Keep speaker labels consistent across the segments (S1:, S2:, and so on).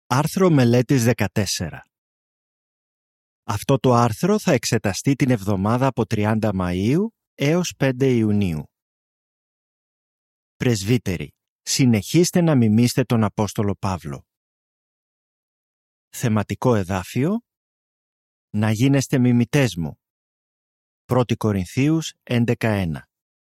S1: Άρθρο μελέτης 14. Αυτό το άρθρο θα εξεταστεί την εβδομάδα από 30 Μαΐου έως 5 Ιουνίου. Πρεσβύτεροι, συνεχίστε να μιμήστε τον Απόστολο Παύλο. Θεματικό εδάφιο: να γίνεστε μιμητές μου. 1 Κορινθίους 11.1.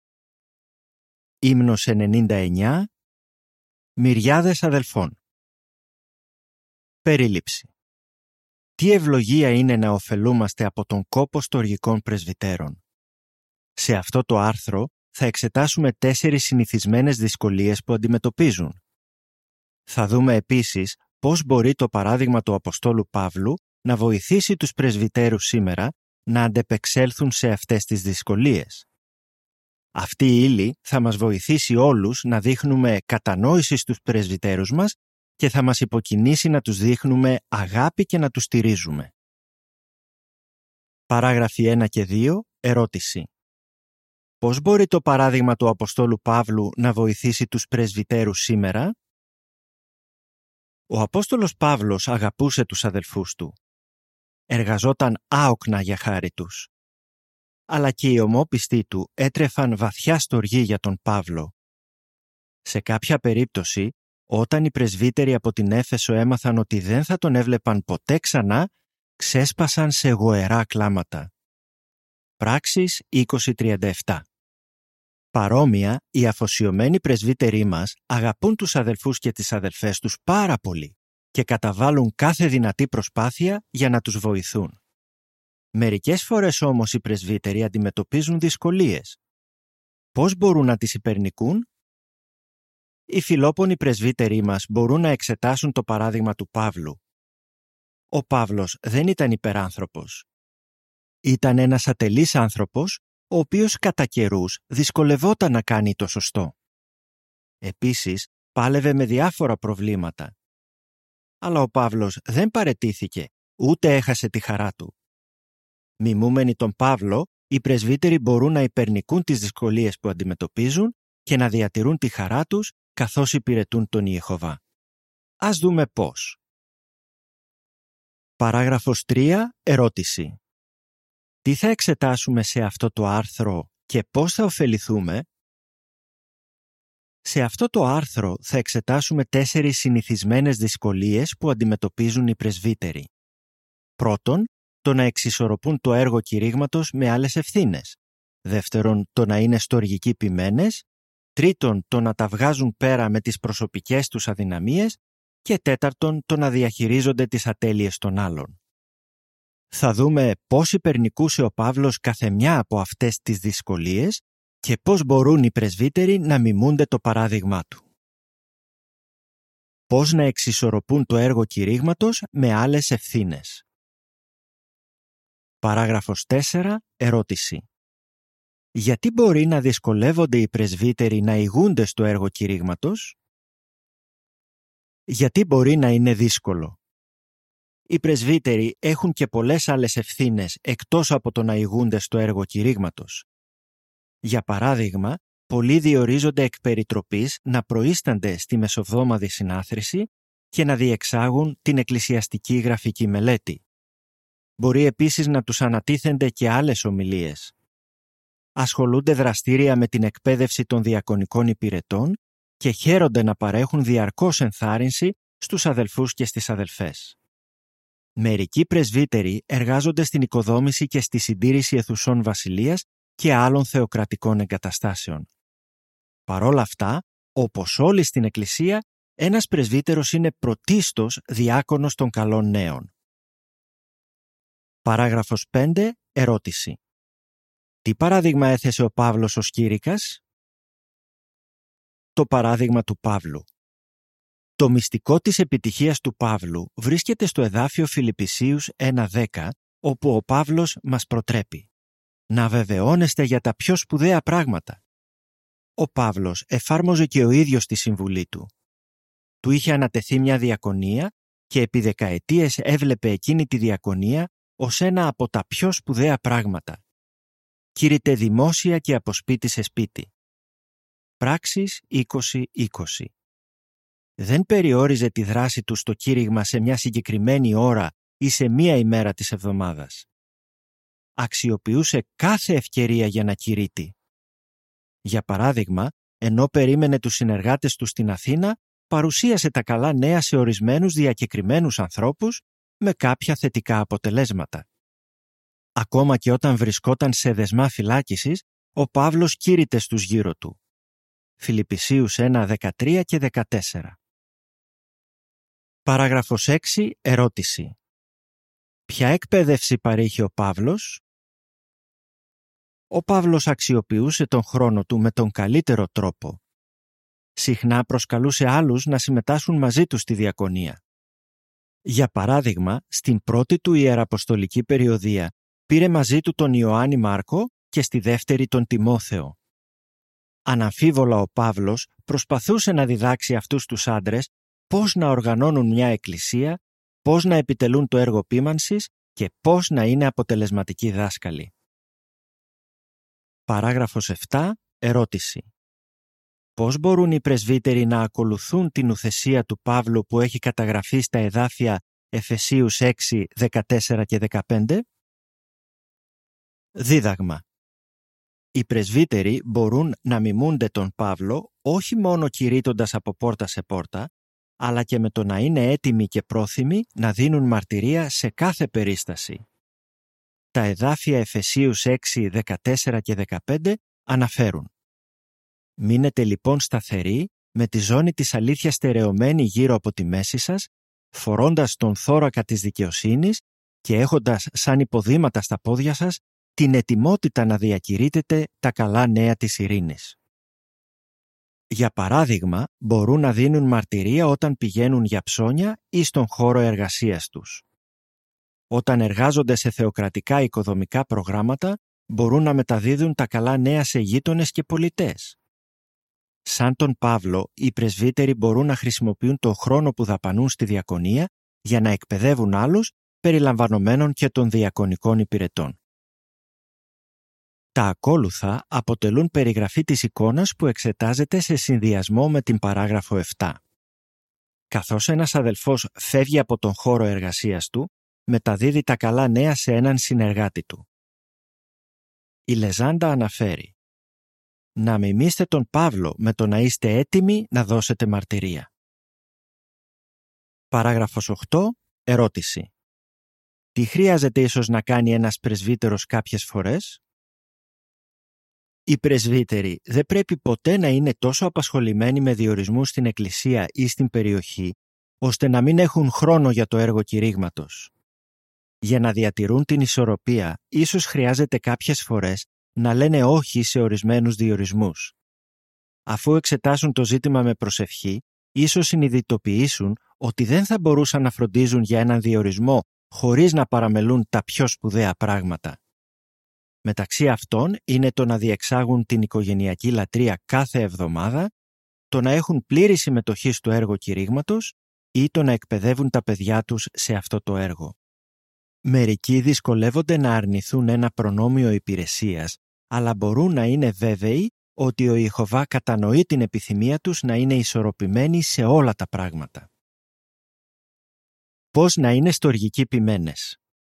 S1: Ύμνος 99. Μυριάδες αδελφών. Περίληψη. Τι ευλογία είναι να ωφελούμαστε από τον κόπο στοργικών πρεσβυτέρων. Σε αυτό το άρθρο θα εξετάσουμε 4 συνηθισμένες δυσκολίες που αντιμετωπίζουν. Θα δούμε επίσης πώς μπορεί το παράδειγμα του Αποστόλου Παύλου να βοηθήσει τους πρεσβυτέρους σήμερα να αντεπεξέλθουν σε αυτές τις δυσκολίες. Αυτή η ύλη θα μας βοηθήσει όλους να δείχνουμε κατανόηση στους πρεσβυτέρους μας και θα μας υποκινήσει να τους δείχνουμε αγάπη και να τους στηρίζουμε. Παράγραφοι 1 και 2. Ερώτηση. Πώς μπορεί το παράδειγμα του Αποστόλου Παύλου να βοηθήσει τους πρεσβυτέρους σήμερα? Ο Απόστολος Παύλος αγαπούσε τους αδελφούς του. Εργαζόταν άοκνα για χάρη τους. Αλλά και οι ομόπιστοι του έτρεφαν βαθιά στοργή για τον Παύλο. Σε κάποια περίπτωση, όταν οι πρεσβύτεροι από την Έφεσο έμαθαν ότι δεν θα τον έβλεπαν ποτέ ξανά, ξέσπασαν σε γοερά κλάματα. Πράξεις 20:37. Παρόμοια, οι αφοσιωμένοι πρεσβύτεροι μας αγαπούν τους αδελφούς και τις αδελφές τους πάρα πολύ και καταβάλουν κάθε δυνατή προσπάθεια για να τους βοηθούν. Μερικές φορές όμως οι πρεσβύτεροι αντιμετωπίζουν δυσκολίες. Πώς μπορούν να τις υπερνικούν? Οι φιλόπονοι πρεσβύτεροι μας μπορούν να εξετάσουν το παράδειγμα του Παύλου. Ο Παύλος δεν ήταν υπεράνθρωπος. Ήταν ένας ατελής άνθρωπος, ο οποίος κατά καιρούς δυσκολευόταν να κάνει το σωστό. Επίσης, πάλευε με διάφορα προβλήματα. Αλλά ο Παύλος δεν παραιτήθηκε, ούτε έχασε τη χαρά του. Μιμούμενοι τον Παύλο, οι πρεσβύτεροι μπορούν να υπερνικούν τις δυσκολίες που αντιμετωπίζουν και να διατηρούν τη χαρά τους καθώς υπηρετούν τον Ιεχωβά. Ας δούμε πώς. Παράγραφος 3. Ερώτηση. Τι θα εξετάσουμε σε αυτό το άρθρο και πώς θα ωφεληθούμε? Σε αυτό το άρθρο θα εξετάσουμε 4 συνηθισμένες δυσκολίες που αντιμετωπίζουν οι πρεσβύτεροι. Πρώτον, το να εξισορροπούν το έργο κηρύγματος με άλλες ευθύνες. Δεύτερον, το να είναι στοργικοί ποιμένες. Τρίτον, το να τα βγάζουν πέρα με τις προσωπικές τους αδυναμίες. Και τέταρτον, το να διαχειρίζονται τις ατέλειες των άλλων. Θα δούμε πώς υπερνικούσε ο Παύλος καθεμιά από αυτές τις δυσκολίες και πώς μπορούν οι πρεσβύτεροι να μιμούνται το παράδειγμά του. Πώς να εξισορροπούν το έργο κηρύγματος με άλλες ευθύνες. Παράγραφος 4. Ερώτηση. Γιατί μπορεί να δυσκολεύονται οι πρεσβύτεροι να ηγούνται στο έργο κηρύγματος? Γιατί μπορεί να είναι δύσκολο? Οι πρεσβύτεροι έχουν και πολλές άλλες ευθύνες εκτός από το να ηγούνται στο έργο κηρύγματος. Για παράδειγμα, πολλοί διορίζονται εκ περιτροπής να προείστανται στη μεσοβδόμαδη συνάθρηση και να διεξάγουν την εκκλησιαστική γραφική μελέτη. Μπορεί επίσης να τους ανατίθενται και άλλες ομιλίες. Ασχολούνται δραστήρια με την εκπαίδευση των διακονικών υπηρετών και χαίρονται να παρέχουν διαρκώς ενθάρρυνση στους αδελφούς και στις αδελφές. Μερικοί πρεσβύτεροι εργάζονται στην οικοδόμηση και στη συντήρηση αιθουσών βασιλείας και άλλων θεοκρατικών εγκαταστάσεων. Παρόλα αυτά, όπως όλοι στην Εκκλησία, ένας πρεσβύτερος είναι πρωτίστως διάκονος των καλών νέων. Παράγραφος 5. Ερώτηση. Τι παράδειγμα έθεσε ο Παύλος ως κήρυκας? Το παράδειγμα του Παύλου. Το μυστικό της επιτυχίας του Παύλου βρίσκεται στο εδάφιο Φιλιππισίους 1:10, όπου ο Παύλος μας προτρέπει να βεβαιώνεστε για τα πιο σπουδαία πράγματα. Ο Παύλος εφάρμοζε και ο ίδιος τη συμβουλή του. Του είχε ανατεθεί μια διακονία και επί δεκαετίες έβλεπε εκείνη τη διακονία ως ένα από τα πιο σπουδαία πράγματα. Κήρυτε δημόσια και από σπίτι σε σπίτι. Πράξεις 20:20. δεν περιόριζε τη δράση του στο κήρυγμα σε μια συγκεκριμένη ώρα ή σε μία ημέρα της εβδομάδας. Αξιοποιούσε κάθε ευκαιρία για να κηρύττει. Για παράδειγμα, ενώ περίμενε τους συνεργάτες του στην Αθήνα, παρουσίασε τα καλά νέα σε ορισμένους διακεκριμένους ανθρώπους με κάποια θετικά αποτελέσματα. Ακόμα και όταν βρισκόταν σε δεσμά φυλάκισης, ο Παύλος κήρυτε στους γύρω του. Φιλιππισίους 1:13 και 14. Παράγραφος 6. Ερώτηση. Ποια εκπαίδευση παρήχε ο Παύλος? Ο Παύλος αξιοποιούσε τον χρόνο του με τον καλύτερο τρόπο. Συχνά προσκαλούσε άλλους να συμμετάσχουν μαζί του στη διακονία. Για παράδειγμα, στην πρώτη του ιεραποστολική περιοδεία πήρε μαζί του τον Ιωάννη Μάρκο και στη δεύτερη τον Τιμόθεο. Αναμφίβολα ο Παύλος προσπαθούσε να διδάξει αυτούς τους άντρες πώς να οργανώνουν μια εκκλησία, πώς να επιτελούν το έργο ποίμανσης και πώς να είναι αποτελεσματικοί δάσκαλοι. Παράγραφος 7. Ερώτηση. Πώς μπορούν οι πρεσβύτεροι να ακολουθούν την ουθεσία του Παύλου που έχει καταγραφεί στα εδάφια Εφεσίους 6, 14 και 15? Δίδαγμα. Οι πρεσβύτεροι μπορούν να μιμούνται τον Παύλο όχι μόνο κηρύττοντας από πόρτα σε πόρτα, αλλά και με το να είναι έτοιμοι και πρόθυμοι να δίνουν μαρτυρία σε κάθε περίσταση. Τα εδάφια Εφεσίους 6, 14 και 15 αναφέρουν: «Μείνετε λοιπόν σταθεροί, με τη ζώνη της αλήθειας στερεωμένη γύρω από τη μέση σας, φορώντας τον θώρακα της δικαιοσύνης και έχοντας σαν υποδήματα στα πόδια σας την ετοιμότητα να διακηρύτετε τα καλά νέα της ειρήνης». Για παράδειγμα, μπορούν να δίνουν μαρτυρία όταν πηγαίνουν για ψώνια ή στον χώρο εργασίας τους. Όταν εργάζονται σε θεοκρατικά οικοδομικά προγράμματα, μπορούν να μεταδίδουν τα καλά νέα σε γείτονες και πολιτές. Σαν τον Παύλο, οι πρεσβύτεροι μπορούν να χρησιμοποιούν το χρόνο που δαπανούν στη διακονία για να εκπαιδεύουν άλλους, περιλαμβανομένων και των διακονικών υπηρετών. Τα ακόλουθα αποτελούν περιγραφή της εικόνας που εξετάζεται σε συνδυασμό με την παράγραφο 7. Καθώς ένας αδελφός φεύγει από τον χώρο εργασίας του, μεταδίδει τα καλά νέα σε έναν συνεργάτη του. Η Λεζάντα αναφέρει: «Να μιμήστε τον Παύλο με το να είστε έτοιμοι να δώσετε μαρτυρία». Παράγραφος 8. Ερώτηση. Τι χρειάζεται ίσως να κάνει ένας πρεσβύτερος κάποιες φορές? Οι πρεσβύτεροι δεν πρέπει ποτέ να είναι τόσο απασχολημένοι με διορισμούς στην εκκλησία ή στην περιοχή, ώστε να μην έχουν χρόνο για το έργο κηρύγματος. Για να διατηρούν την ισορροπία, ίσως χρειάζεται κάποιες φορές να λένε όχι σε ορισμένους διορισμούς. Αφού εξετάσουν το ζήτημα με προσευχή, ίσως συνειδητοποιήσουν ότι δεν θα μπορούσαν να φροντίζουν για έναν διορισμό χωρίς να παραμελούν τα πιο σπουδαία πράγματα. Μεταξύ αυτών είναι το να διεξάγουν την οικογενειακή λατρεία κάθε εβδομάδα, το να έχουν πλήρη συμμετοχή στο έργο κηρύγματος ή το να εκπαιδεύουν τα παιδιά τους σε αυτό το έργο. Μερικοί δυσκολεύονται να αρνηθούν ένα προνόμιο υπηρεσίας, αλλά μπορούν να είναι βέβαιοι ότι ο Ιεχωβά κατανοεί την επιθυμία τους να είναι ισορροπημένοι σε όλα τα πράγματα. Πώς να είναι στοργικοί ποιμένες.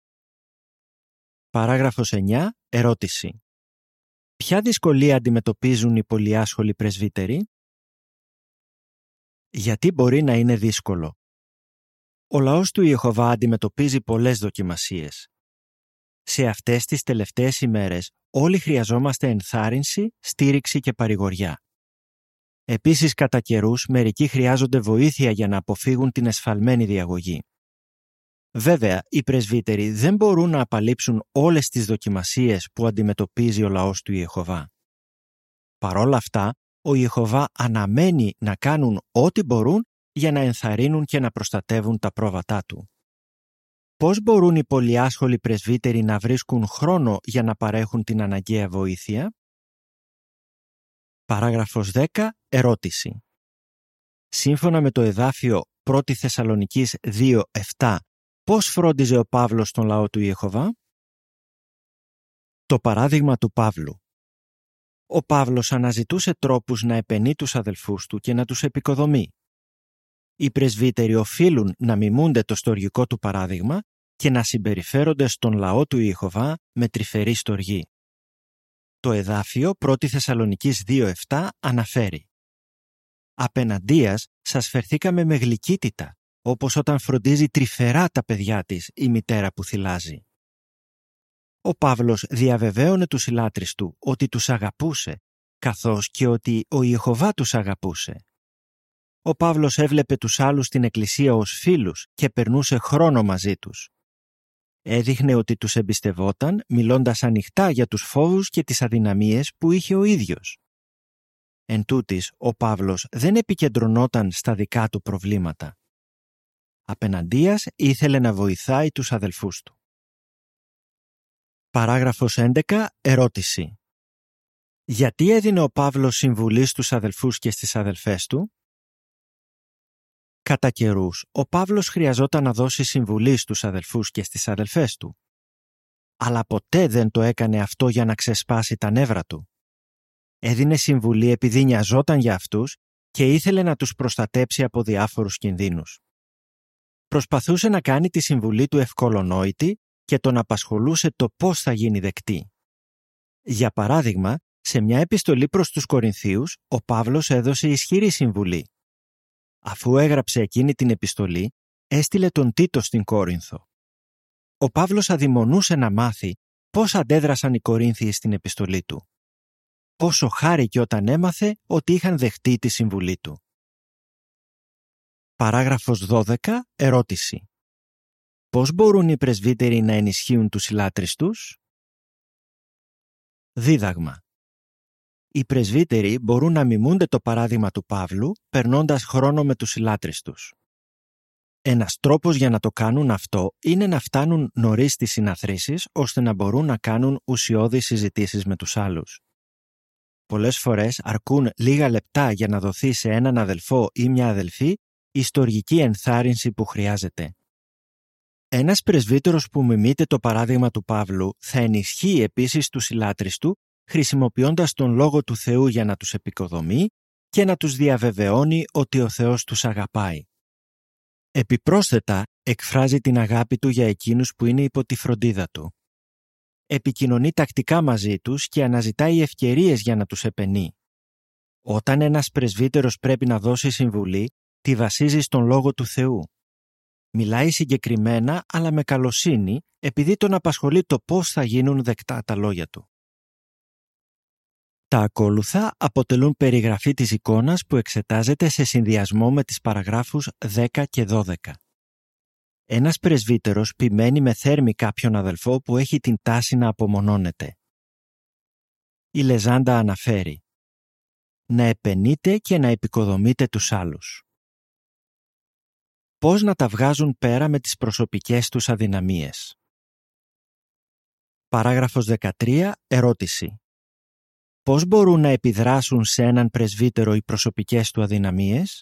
S1: Παράγραφος 9. Ερώτηση. Ποια δυσκολία αντιμετωπίζουν οι πολυάσχολοι πρεσβύτεροι? Γιατί μπορεί να είναι δύσκολο? Ο λαός του Ιεχωβά αντιμετωπίζει πολλές δοκιμασίες. Σε αυτές τις τελευταίες ημέρες όλοι χρειαζόμαστε ενθάρρυνση, στήριξη και παρηγοριά. Επίσης, κατά καιρούς, μερικοί χρειάζονται βοήθεια για να αποφύγουν την εσφαλμένη διαγωγή. Βέβαια, οι πρεσβύτεροι δεν μπορούν να απαλείψουν όλες τις δοκιμασίες που αντιμετωπίζει ο λαός του Ιεχωβά. Παρόλα αυτά, ο Ιεχωβά αναμένει να κάνουν ό,τι μπορούν για να ενθαρρύνουν και να προστατεύουν τα πρόβατά του. Πώς μπορούν οι πολυάσχολοι πρεσβύτεροι να βρίσκουν χρόνο για να παρέχουν την αναγκαία βοήθεια? Παράγραφος 10. Ερώτηση. Σύμφωνα με το εδάφιο 1 Θεσσαλονικής 2:7, πώς φρόντιζε ο Παύλος τον λαό του Ιεχωβά? Το παράδειγμα του Παύλου. Ο Παύλος αναζητούσε τρόπους να επενεί τους αδελφούς του και να τους επικοδομεί. Οι πρεσβύτεροι οφείλουν να μιμούνται το στοργικό του παράδειγμα και να συμπεριφέρονται στον λαό του Ιεχωβά με τρυφερή στοργή. Το εδάφιο 1 Θεσσαλονικής 2:7 αναφέρει «Απέναντίας σας φερθήκαμε με γλυκύτητα, όπως όταν φροντίζει τρυφερά τα παιδιά της η μητέρα που θυλάζει». Ο Παύλος διαβεβαίωνε τους συλλάτρεις του ότι τους αγαπούσε, καθώς και ότι ο Ιεχωβά τους αγαπούσε. Ο Παύλος έβλεπε τους άλλους στην εκκλησία ως φίλους και περνούσε χρόνο μαζί τους. Έδειχνε ότι τους εμπιστευόταν, μιλώντας ανοιχτά για τους φόβους και τις αδυναμίες που είχε ο ίδιος. Εν τούτοις, ο Παύλος δεν επικεντρωνόταν στα δικά του προβλήματα. Απέναντίας ήθελε να βοηθάει τους αδελφούς του. Παράγραφος 11. Ερώτηση. Γιατί έδινε ο Παύλος συμβουλή στους αδελφούς και στις αδελφές του? Κατά καιρούς, ο Παύλος χρειαζόταν να δώσει συμβουλή στους αδελφούς και στις αδελφές του. Αλλά ποτέ δεν το έκανε αυτό για να ξεσπάσει τα νεύρα του. Έδινε συμβουλή επειδή νοιαζόταν για αυτούς και ήθελε να τους προστατέψει από διάφορους κινδύνους. Προσπαθούσε να κάνει τη συμβουλή του ευκολονόητη και τον απασχολούσε το πώς θα γίνει δεκτή. Για παράδειγμα, σε μια επιστολή προς τους Κορινθίους, ο Παύλος έδωσε ισχυρή συμβουλή. Αφού έγραψε εκείνη την επιστολή, έστειλε τον Τίτο στην Κόρινθο. Ο Παύλος αδειμονούσε να μάθει πώς αντέδρασαν οι Κορίνθιοι στην επιστολή του. Πόσο χάρηκε όταν έμαθε ότι είχαν δεχτεί τη συμβουλή του. Παράγραφος 12. Ερώτηση. Πώς μπορούν οι πρεσβύτεροι να ενισχύουν τους συλλάτρεις τους? Δίδαγμα. Οι πρεσβύτεροι μπορούν να μιμούνται το παράδειγμα του Παύλου, περνώντας χρόνο με τους συλλάτρεις τους. Ένας τρόπος για να το κάνουν αυτό είναι να φτάνουν νωρίς στις συναθρήσεις, ώστε να μπορούν να κάνουν ουσιώδεις συζητήσεις με τους άλλους. Πολλές φορές αρκούν λίγα λεπτά για να δοθεί σε έναν αδελφό ή μια αδελφή η στοργική ενθάρρυνση που χρειάζεται. Ένας πρεσβύτερος που μιμείται το παράδειγμα του Παύλου θα ενισχύει επίσης τους συλλάτρεις του, χρησιμοποιώντας τον Λόγο του Θεού για να τους επικοδομεί και να τους διαβεβαιώνει ότι ο Θεός τους αγαπάει. Επιπρόσθετα, εκφράζει την αγάπη του για εκείνους που είναι υπό τη φροντίδα του. Επικοινωνεί τακτικά μαζί τους και αναζητάει ευκαιρίες για να τους επενεί. Όταν ένας πρεσβύτερος πρέπει να δώσει συμβουλή, τη βασίζει στον Λόγο του Θεού. Μιλάει συγκεκριμένα αλλά με καλοσύνη, επειδή τον απασχολεί το πώς θα γίνουν δεκτά τα λόγια του. Τα ακόλουθα αποτελούν περιγραφή της εικόνας που εξετάζεται σε συνδυασμό με τις παραγράφους 10 και 12. Ένας πρεσβύτερος ποιμένει με θέρμη κάποιον αδελφό που έχει την τάση να απομονώνεται. Η Λεζάντα αναφέρει «Να επενείτε και να επικοδομείτε τους άλλους». Πώς να τα βγάζουν πέρα με τις προσωπικές τους αδυναμίες. Παράγραφος 13. Ερώτηση. Πώς μπορούν να επιδράσουν σε έναν πρεσβύτερο οι προσωπικές του αδυναμίες?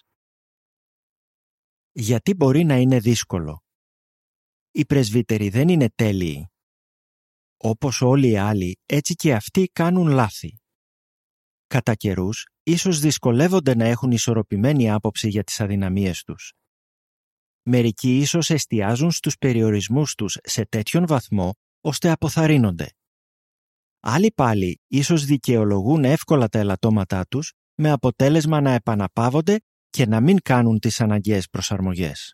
S1: Γιατί μπορεί να είναι δύσκολο. Οι πρεσβύτεροι δεν είναι τέλειοι. Όπως όλοι οι άλλοι, έτσι και αυτοί κάνουν λάθη. Κατά καιρούς, ίσως δυσκολεύονται να έχουν ισορροπημένη άποψη για τις αδυναμίες τους. Μερικοί ίσως εστιάζουν στους περιορισμούς τους σε τέτοιον βαθμό, ώστε αποθαρρύνονται. Άλλοι πάλι ίσως δικαιολογούν εύκολα τα ελαττώματά τους, με αποτέλεσμα να επαναπαύονται και να μην κάνουν τις αναγκαίες προσαρμογές.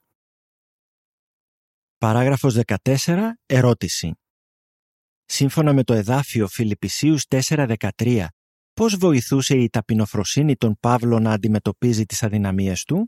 S1: Παράγραφος 14. Ερώτηση. Σύμφωνα με το εδάφιο Φιλιππισίους 4:13, πώς βοηθούσε η ταπεινοφροσύνη τον Παύλο να αντιμετωπίζει τις αδυναμίες του?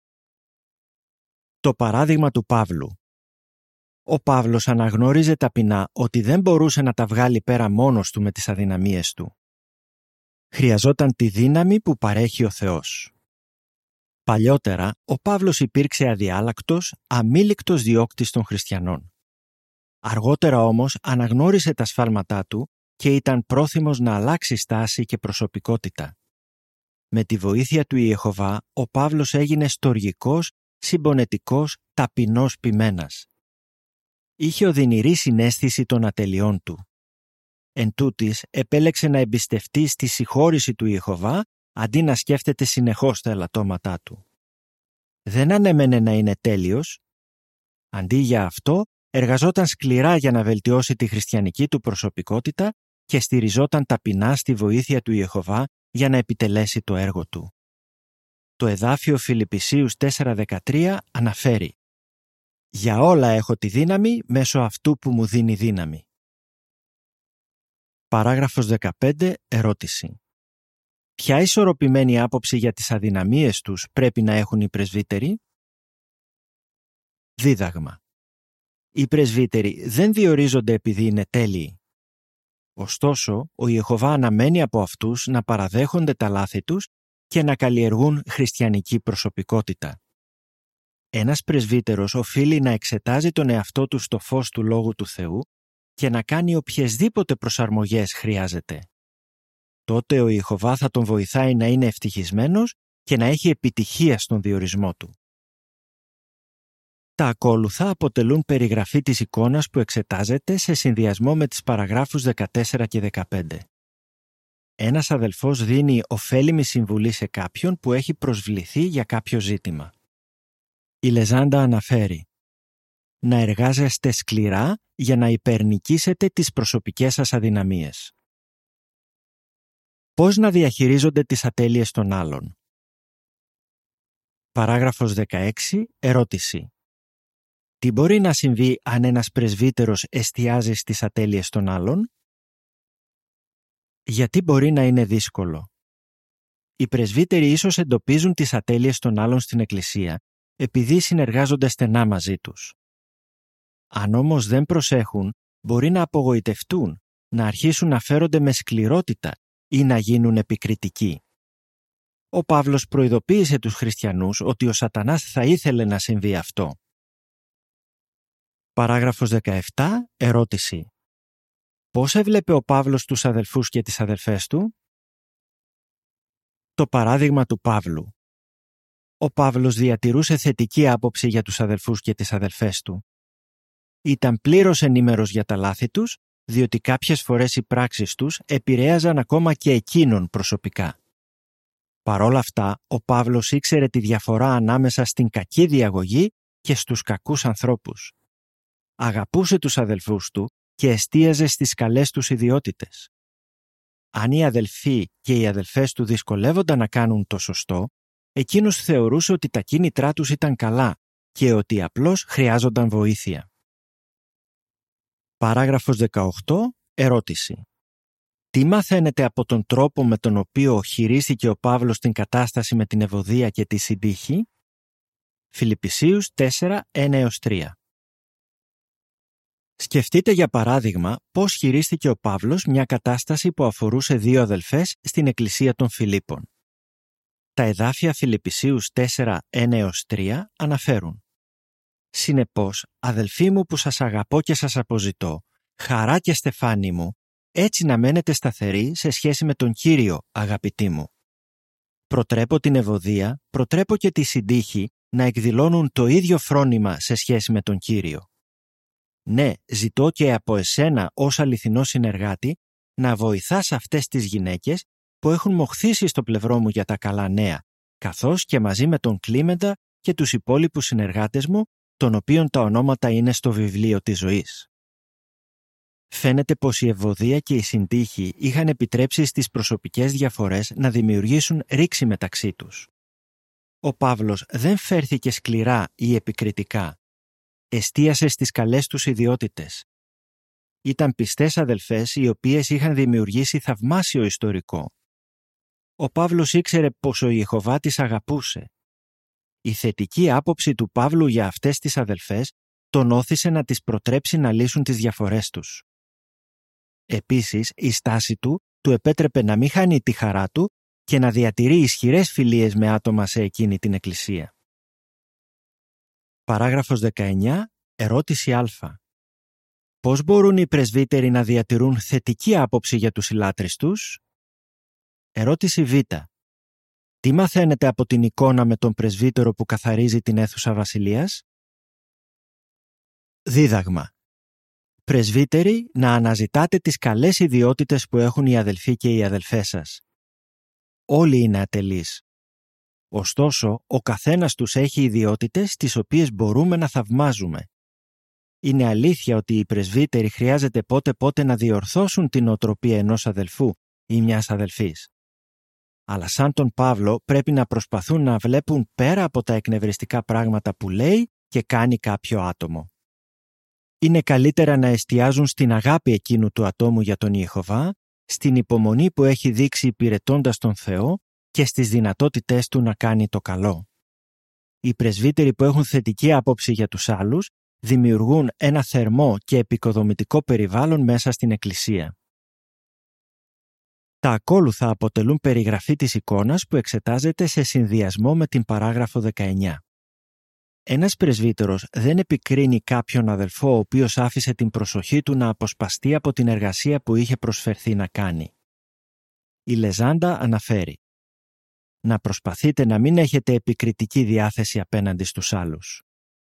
S1: Το παράδειγμα του Παύλου. Ο Παύλος αναγνώριζε ταπεινά ότι δεν μπορούσε να τα βγάλει πέρα μόνος του με τις αδυναμίες του. Χρειαζόταν τη δύναμη που παρέχει ο Θεός. Παλιότερα, ο Παύλος υπήρξε αδιάλακτος, αμήλικτος διώκτης των χριστιανών. Αργότερα όμως αναγνώρισε τα σφάλματά του και ήταν πρόθυμος να αλλάξει στάση και προσωπικότητα. Με τη βοήθεια του Ιεχωβά, ο Παύλος έγινε στοργικός, συμπονετικός, ταπεινός ποιμένας. Είχε οδυνηρή συναίσθηση των ατελειών του. Εν τούτοις, επέλεξε να εμπιστευτεί στη συγχώρηση του Ιεχωβά, αντί να σκέφτεται συνεχώς τα ελαττώματά του. δεν ανέμενε να είναι τέλειος. Αντί για αυτό, εργαζόταν σκληρά για να βελτιώσει τη χριστιανική του προσωπικότητα και στηριζόταν ταπεινά στη βοήθεια του Ιεχωβά για να επιτελέσει το έργο του. Το εδάφιο Φιλιππισίους 4:13 αναφέρει «Για όλα έχω τη δύναμη μέσω αυτού που μου δίνει δύναμη». Παράγραφος 15. Ερώτηση. Ποια ισορροπημένη άποψη για τις αδυναμίες τους πρέπει να έχουν οι πρεσβύτεροι? Δίδαγμα. Οι πρεσβύτεροι δεν διορίζονται επειδή είναι τέλειοι. Ωστόσο, ο Ιεχωβά αναμένει από αυτούς να παραδέχονται τα λάθη τους και να καλλιεργούν χριστιανική προσωπικότητα. Ένας πρεσβύτερος οφείλει να εξετάζει τον εαυτό του στο φως του Λόγου του Θεού και να κάνει οποιασδήποτε προσαρμογές χρειάζεται. Τότε ο Ιεχωβά θα τον βοηθάει να είναι ευτυχισμένος και να έχει επιτυχία στον διορισμό του. Τα ακόλουθα αποτελούν περιγραφή της εικόνας που εξετάζεται σε συνδυασμό με τις παραγράφους 14 και 15. Ένας αδελφός δίνει ωφέλιμη συμβουλή σε κάποιον που έχει προσβληθεί για κάποιο ζήτημα. Η Λεζάντα αναφέρει «Να εργάζεστε σκληρά για να υπερνικήσετε τις προσωπικές σας αδυναμίες». Πώς να διαχειρίζονται τις ατέλειες των άλλων? Παράγραφος 16. Ερώτηση. Τι μπορεί να συμβεί αν ένας πρεσβύτερος εστιάζει στις ατέλειες των άλλων? Γιατί μπορεί να είναι δύσκολο? Οι πρεσβύτεροι ίσως εντοπίζουν τις ατέλειες των άλλων στην Εκκλησία επειδή συνεργάζονται στενά μαζί τους. Αν όμως δεν προσέχουν, μπορεί να απογοητευτούν, να αρχίσουν να φέρονται με σκληρότητα ή να γίνουν επικριτικοί. Ο Παύλος προειδοποίησε τους χριστιανούς ότι ο Σατανάς θα ήθελε να συμβεί αυτό. Παράγραφος 17. Ερώτηση. Πώς έβλεπε ο Παύλος τους αδελφούς και τις αδελφές του? Το παράδειγμα του Παύλου. Ο Παύλος διατηρούσε θετική άποψη για τους αδελφούς και τις αδελφές του. Ήταν πλήρως ενήμερος για τα λάθη τους, διότι κάποιες φορές οι πράξεις τους επηρέαζαν ακόμα και εκείνον προσωπικά. Παρόλα αυτά, ο Παύλος ήξερε τη διαφορά ανάμεσα στην κακή διαγωγή και στους κακούς ανθρώπους. Αγαπούσε τους αδελφούς του και εστίαζε στις καλές τους ιδιότητες. Αν οι αδελφοί και οι αδελφές του δυσκολεύονταν να κάνουν το σωστό, εκείνος θεωρούσε ότι τα κίνητρά τους ήταν καλά και ότι απλώς χρειάζονταν βοήθεια. Παράγραφος 18. Ερώτηση. Τι μαθαίνετε από τον τρόπο με τον οποίο χειρίστηκε ο Παύλος την κατάσταση με την Ευωδία και τη συντύχη? Φιλιππισίους 4, 1-3. Σκεφτείτε για παράδειγμα πώς χειρίστηκε ο Παύλος μια κατάσταση που αφορούσε δύο αδελφές στην Εκκλησία των Φιλίππων. Τα εδάφια Φιλιππισίους 4, 1-3 αναφέρουν «Συνεπώς, αδελφοί μου που σας αγαπώ και σας αποζητώ, χαρά και στεφάνι μου, έτσι να μένετε σταθεροί σε σχέση με τον Κύριο, αγαπητοί μου. Προτρέπω την Ευωδία, προτρέπω και τη συντύχη να εκδηλώνουν το ίδιο φρόνημα σε σχέση με τον Κύριο. Ναι, ζητώ και από εσένα ως αληθινό συνεργάτη να βοηθάς αυτές τις γυναίκες που έχουν μοχθήσει στο πλευρό μου για τα καλά νέα, καθώς και μαζί με τον Κλίμεντα και τους υπόλοιπους συνεργάτες μου, των οποίων τα ονόματα είναι στο βιβλίο της ζωής». Φαίνεται πως η Ευωδία και η συντύχη είχαν επιτρέψει στις προσωπικές διαφορές να δημιουργήσουν ρήξη μεταξύ τους. Ο Παύλος δεν φέρθηκε σκληρά ή επικριτικά. Εστίασε στις καλές τους ιδιότητες. Ήταν πιστές αδελφές οι οποίες είχαν δημιουργήσει θαυμάσιο ιστορικό. Ο Παύλος ήξερε πως ο Ιεχωβά τις αγαπούσε. Η θετική άποψη του Παύλου για αυτές τις αδελφές τον όθησε να τις προτρέψει να λύσουν τις διαφορές τους. Επίσης, η στάση του επέτρεπε να μην χάνει τη χαρά του και να διατηρεί ισχυρές φιλίες με άτομα σε εκείνη την εκκλησία. Παράγραφος 19. Ερώτηση Α. Πώς μπορούν οι πρεσβύτεροι να διατηρούν θετική άποψη για τους συλλάτρεις τους? Ερώτηση Β. Τι μαθαίνετε από την εικόνα με τον πρεσβύτερο που καθαρίζει την αίθουσα βασιλείας? Δίδαγμα. Πρεσβύτεροι, να αναζητάτε τις καλές ιδιότητες που έχουν οι αδελφοί και οι αδελφές σας. Όλοι είναι ατελείς. Ωστόσο, ο καθένας τους έχει ιδιότητες τις οποίες μπορούμε να θαυμάζουμε. Είναι αλήθεια ότι οι πρεσβύτεροι χρειάζεται πότε-πότε να διορθώσουν την νοοτροπία ενός αδελφού ή μιας αδελφής. Αλλά σαν τον Παύλο πρέπει να προσπαθούν να βλέπουν πέρα από τα εκνευριστικά πράγματα που λέει και κάνει κάποιο άτομο. Είναι καλύτερα να εστιάζουν στην αγάπη εκείνου του ατόμου για τον Ιεχωβά, στην υπομονή που έχει δείξει υπηρετώντας τον Θεό και στις δυνατότητές του να κάνει το καλό. Οι πρεσβύτεροι που έχουν θετική άποψη για τους άλλους δημιουργούν ένα θερμό και επικοδομητικό περιβάλλον μέσα στην Εκκλησία. Τα ακόλουθα αποτελούν περιγραφή της εικόνας που εξετάζεται σε συνδυασμό με την παράγραφο 19. Ένας πρεσβύτερος δεν επικρίνει κάποιον αδελφό ο οποίος άφησε την προσοχή του να αποσπαστεί από την εργασία που είχε προσφερθεί να κάνει. Η Λεζάντα αναφέρει: να προσπαθείτε να μην έχετε επικριτική διάθεση απέναντι στους άλλους.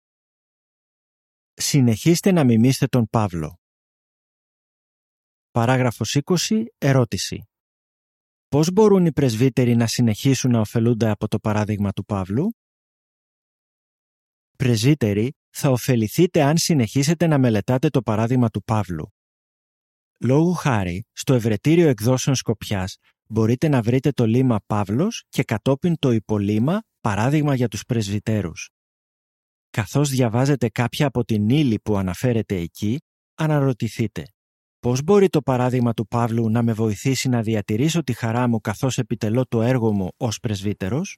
S1: Συνεχίστε να μιμήστε τον Παύλο. Παράγραφος 20. Ερώτηση. Πώς μπορούν οι πρεσβύτεροι να συνεχίσουν να ωφελούνται από το παράδειγμα του Παύλου? Πρεσβύτεροι, θα ωφεληθείτε αν συνεχίσετε να μελετάτε το παράδειγμα του Παύλου. Λόγου χάρη, στο Ευρετήριο Εκδόσεων Σκοπιάς μπορείτε να βρείτε το λίμα Παύλος και κατόπιν το υπολίμα παράδειγμα για τους πρεσβυτέρους. Καθώς διαβάζετε κάποια από την ύλη που αναφέρεται εκεί, αναρωτηθείτε: πώς μπορεί το παράδειγμα του Παύλου να με βοηθήσει να διατηρήσω τη χαρά μου καθώς επιτελώ το έργο μου ως πρεσβύτερος?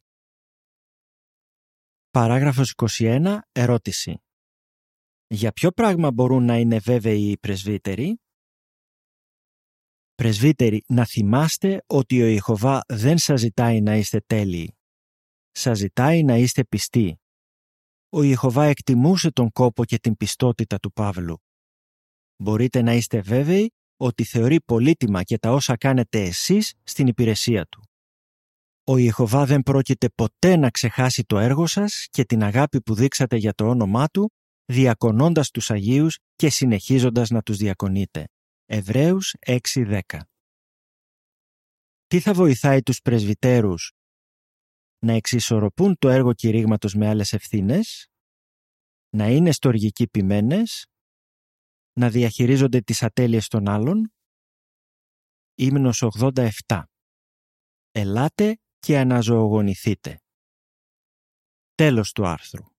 S1: Παράγραφος 21. Ερώτηση. Για ποιο πράγμα μπορούν να είναι βέβαιοι οι πρεσβύτεροι? Πρεσβύτεροι, να θυμάστε ότι ο Ιεχωβά δεν σας ζητάει να είστε τέλειοι. Σας ζητάει να είστε πιστοί. Ο Ιεχωβά εκτιμούσε τον κόπο και την πιστότητα του Παύλου. Μπορείτε να είστε βέβαιοι ότι θεωρεί πολύτιμα και τα όσα κάνετε εσείς στην υπηρεσία του. Ο Ιεχωβά δεν πρόκειται ποτέ να ξεχάσει το έργο σας και την αγάπη που δείξατε για το όνομά του, διακονώντας τους Αγίους και συνεχίζοντας να τους διακονείτε. Εβραίους 6:10. Τι θα βοηθάει τους πρεσβυτέρους? Να εξισορροπούν το έργο κηρύγματος με άλλες ευθύνες, να είναι στοργικοί ποιμένες, να διαχειρίζονται τις ατέλειες των άλλων. Ύμνος 87. Ελάτε και αναζωογονηθείτε. Τέλος του άρθρου.